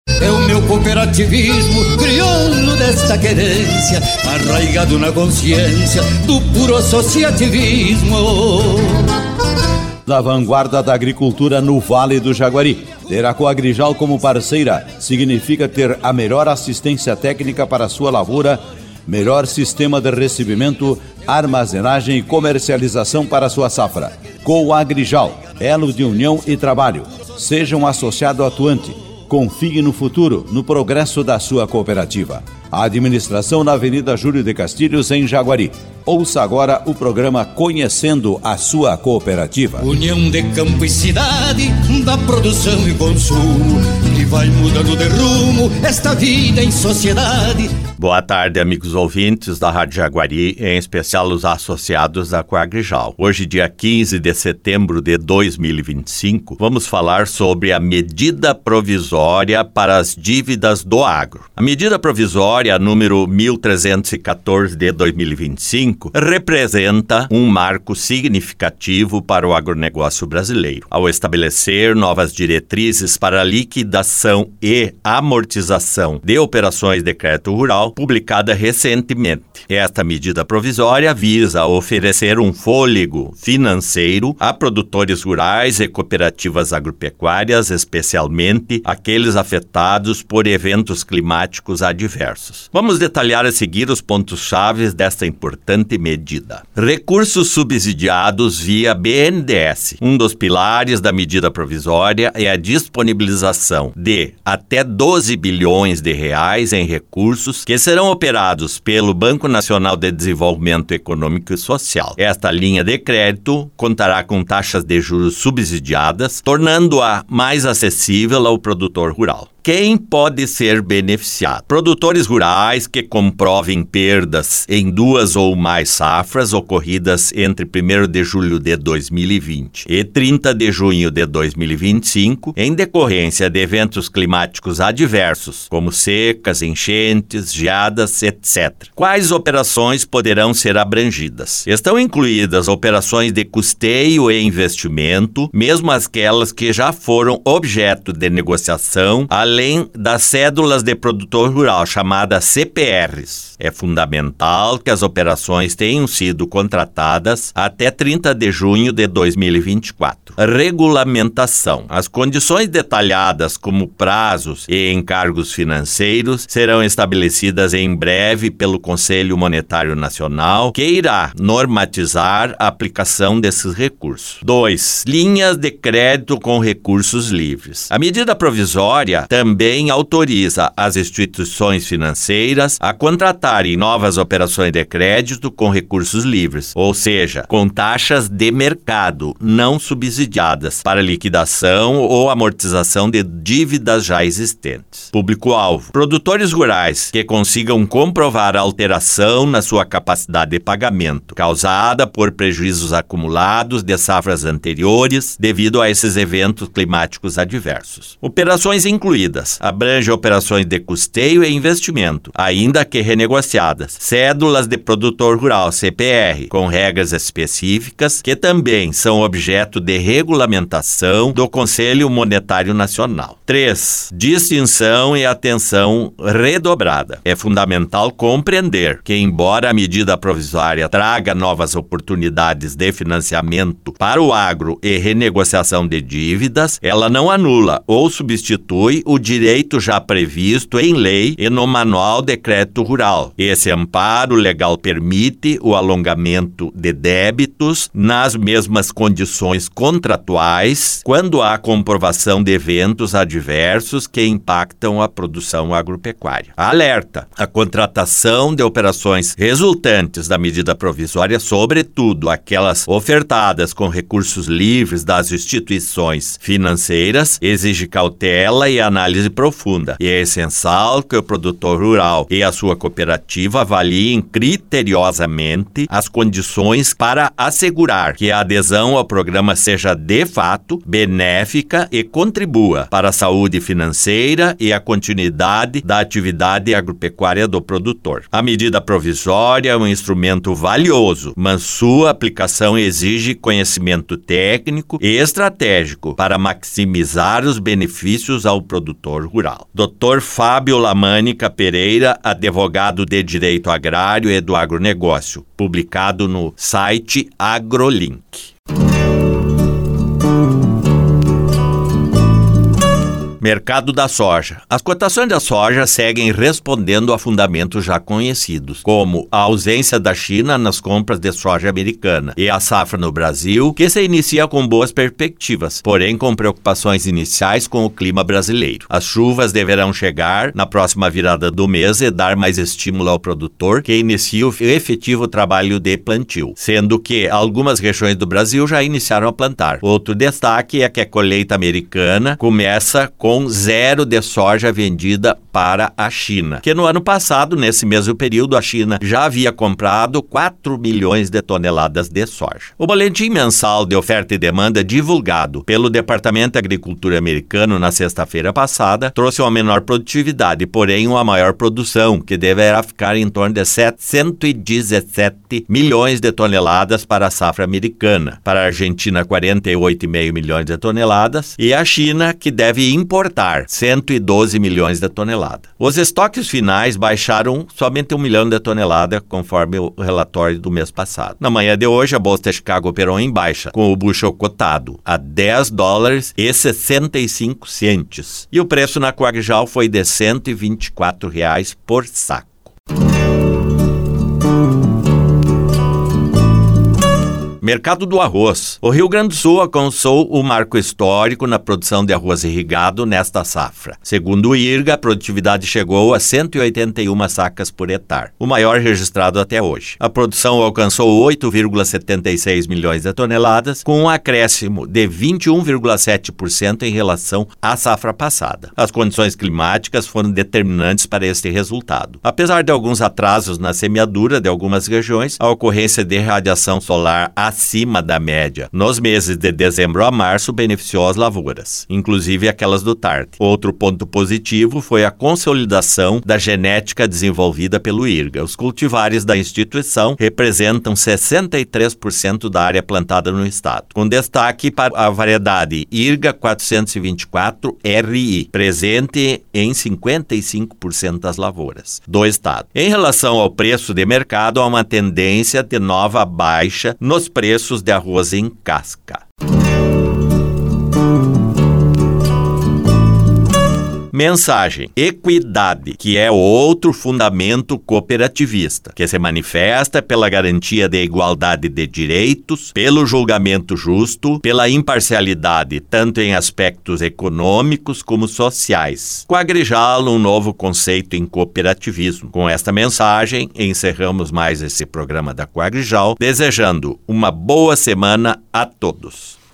É o meu cooperativismo, crioulo desta querência, arraigado na consciência do puro associativismo. Da vanguarda da agricultura no Vale do Jaguari. Ter a Coagrijal como parceira significa ter a melhor assistência técnica para a sua lavoura, melhor sistema de recebimento, armazenagem e comercialização para a sua safra. Coagrijal, elo de união e trabalho. Seja um associado atuante. Confie no futuro, no progresso da sua cooperativa. A administração na Avenida Júlio de Castilhos, em Jaguari. Ouça agora o programa Conhecendo a Sua Cooperativa. União de campo e cidade, da produção e consumo, que vai mudando de rumo esta vida em sociedade. Boa tarde, amigos ouvintes da Rádio Jaguari, em especial os associados da Coagrijal. Hoje, dia 15 de setembro de 2025, vamos falar sobre a medida provisória para as dívidas do agro. A medida provisória número 1314 de 2025 representa um marco significativo para o agronegócio brasileiro, ao estabelecer novas diretrizes para a liquidação e amortização de operações de crédito rural, publicada recentemente. Esta medida provisória visa oferecer um fôlego financeiro a produtores rurais e cooperativas agropecuárias, especialmente aqueles afetados por eventos climáticos adversos. Vamos detalhar a seguir os pontos-chave desta importante medida. Recursos subsidiados via BNDES. Um dos pilares da medida provisória é a disponibilização de até 12 bilhões de reais em recursos que serão operados pelo Banco Nacional de Desenvolvimento Econômico e Social. Esta linha de crédito contará com taxas de juros subsidiadas, tornando-a mais acessível ao produtor rural. Quem pode ser beneficiado? Produtores rurais que comprovem perdas em 2 ou mais safras ocorridas entre 1º de julho de 2020 e 30 de junho de 2025, em decorrência de eventos climáticos adversos, como secas, enchentes, geadas, etc. Quais operações poderão ser abrangidas? Estão incluídas operações de custeio e investimento, mesmo aquelas que já foram objeto de negociação, além das cédulas de produtor rural, chamadas CPRs. É fundamental que as operações tenham sido contratadas até 30 de junho de 2024. Regulamentação. As condições detalhadas, como prazos e encargos financeiros, serão estabelecidas em breve pelo Conselho Monetário Nacional, que irá normatizar a aplicação desses recursos. 2. Linhas de crédito com recursos livres. A medida provisória também autoriza as instituições financeiras a contratarem novas operações de crédito com recursos livres, ou seja, com taxas de mercado não subsidiadas para liquidação ou amortização de dívidas já existentes. Público-alvo: produtores rurais que consigam comprovar a alteração na sua capacidade de pagamento causada por prejuízos acumulados de safras anteriores devido a esses eventos climáticos adversos. Operações incluídas: abrange operações de custeio e investimento, ainda que renegociadas, cédulas de produtor rural, CPR, com regras específicas que também são objeto de regulamentação do Conselho Monetário Nacional. 3. Distinção e atenção redobrada. É fundamental compreender que, embora a medida provisória traga novas oportunidades de financiamento para o agro e renegociação de dívidas, ela não anula ou substitui o direito já previsto em lei e no Manual de Crédito Rural. Esse amparo legal permite o alongamento de débitos nas mesmas condições contratuais quando há comprovação de eventos adversos que impactam a produção agropecuária. Alerta: a contratação de operações resultantes da medida provisória, sobretudo aquelas ofertadas com recursos livres das instituições financeiras, exige cautela e análise profunda, e é essencial que o produtor rural e a sua cooperativa avaliem criteriosamente as condições para assegurar que a adesão ao programa seja de fato benéfica e contribua para a saúde financeira e a continuidade da atividade agropecuária do produtor. A medida provisória é um instrumento valioso, mas sua aplicação exige conhecimento técnico e estratégico para maximizar os benefícios ao produtor rural. Dr. Fábio Lamânica Pereira, advogado de Direito Agrário e do Agronegócio, publicado no site AgroLink. Mercado da soja. As cotações da soja seguem respondendo a fundamentos já conhecidos, como a ausência da China nas compras de soja americana e a safra no Brasil, que se inicia com boas perspectivas, porém com preocupações iniciais com o clima brasileiro. As chuvas deverão chegar na próxima virada do mês e dar mais estímulo ao produtor que inicia o efetivo trabalho de plantio, sendo que algumas regiões do Brasil já iniciaram a plantar. Outro destaque é que a colheita americana começa com zero de soja vendida para a China, que no ano passado, nesse mesmo período, a China já havia comprado 4 milhões de toneladas de soja. O boletim mensal de oferta e demanda divulgado pelo Departamento de Agricultura americano na sexta-feira passada trouxe uma menor produtividade, porém uma maior produção, que deverá ficar em torno de 117 milhões de toneladas para a safra americana, para a Argentina 48,5 milhões de toneladas e a China, que deve importar 112 milhões de toneladas. Os estoques finais baixaram somente 1 milhão de toneladas, conforme o relatório do mês passado. Na manhã de hoje, a Bolsa de Chicago operou em baixa, com o bushel cotado a $10,65 e o preço na Coagrijal foi de R$ 124 por saco. Mercado do arroz. O Rio Grande do Sul alcançou o marco histórico na produção de arroz irrigado nesta safra. Segundo o IRGA, a produtividade chegou a 181 sacas por hectare, o maior registrado até hoje. A produção alcançou 8,76 milhões de toneladas, com um acréscimo de 21,7% em relação à safra passada. As condições climáticas foram determinantes para este resultado. Apesar de alguns atrasos na semeadura de algumas regiões, a ocorrência de radiação solar acima da média nos meses de dezembro a março beneficiou as lavouras, inclusive aquelas do Tarde. Outro ponto positivo foi a consolidação da genética desenvolvida pelo IRGA. Os cultivares da instituição representam 63% da área plantada no estado, com destaque para a variedade IRGA 424 RI, presente em 55% das lavouras do estado. Em relação ao preço de mercado, há uma tendência de nova baixa nos preços de arroz em casca. Mensagem: equidade, que é outro fundamento cooperativista, que se manifesta pela garantia de igualdade de direitos, pelo julgamento justo, pela imparcialidade, tanto em aspectos econômicos como sociais. Coagrijal, um novo conceito em cooperativismo. Com esta mensagem, encerramos mais esse programa da Coagrijal, desejando uma boa semana a todos.